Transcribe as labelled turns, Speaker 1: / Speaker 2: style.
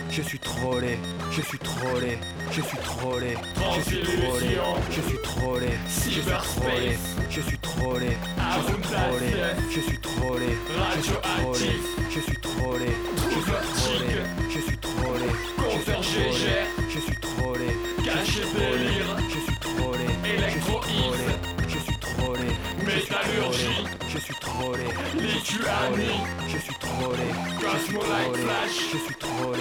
Speaker 1: je suis trollé, je suis trollé, je suis trollé, je suis trollé, je suis trollé, je suis trollé, je suis trollé, je suis trollé, je suis trollé, je suis trollé, je suis trollé, je suis trollé, je suis trollé,
Speaker 2: Compteur GG,
Speaker 1: je suis trollé,
Speaker 2: caché délire,
Speaker 1: je suis trollé,
Speaker 2: Electro X,
Speaker 1: je suis trollé,
Speaker 2: métallurgie,
Speaker 1: je suis trollé,
Speaker 2: Lituanie,
Speaker 1: je suis trollé,
Speaker 2: Cosmo Light Flash,
Speaker 1: je suis trollé.